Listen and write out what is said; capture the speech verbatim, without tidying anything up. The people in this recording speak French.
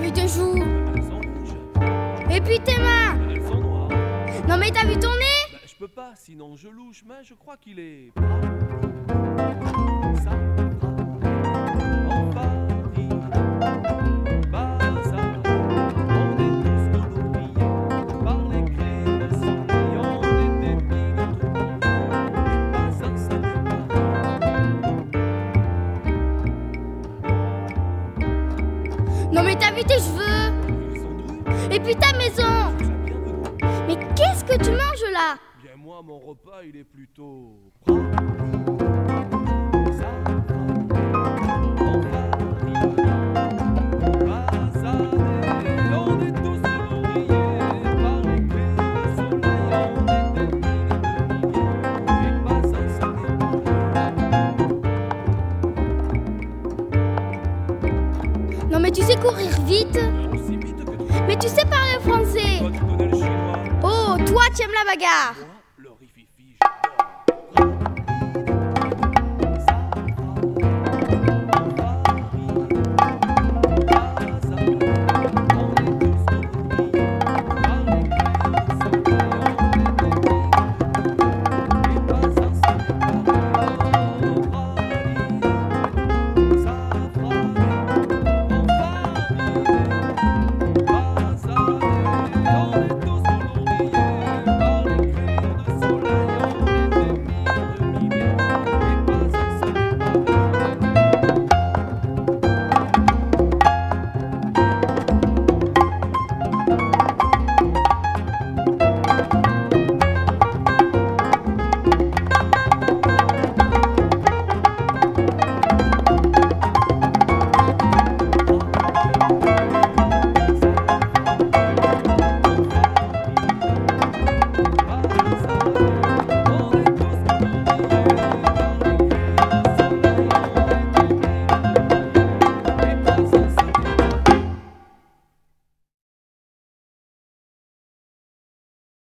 vu tes joues? Elles sont rouges. Et puis tes mains? Elles sont noires. Non mais t'as vu ton nez? Bah, je peux pas, sinon je louche, mais je crois qu'il est brave. Ça va en Paris. Bazar. On est tous coloriés par les clés de soleil. On est des mille tourbillons. Pas un seul Non mais t'as vu tes cheveux? Ils sont doux. Et puis ta maison? Mais qu'est-ce que tu manges là? Bien moi, mon repas, il est plutôt brave. Ça va en Paris. Bazar. On est tous coloriés par les clés de soleil. On est des milliers de milliers. Et pas un seul Non mais tu sais courir vite? aussi vite que toi. Mais tu sais parler français? Toi, tu connais le chinois. Oh, toi tu aimes la bagarre?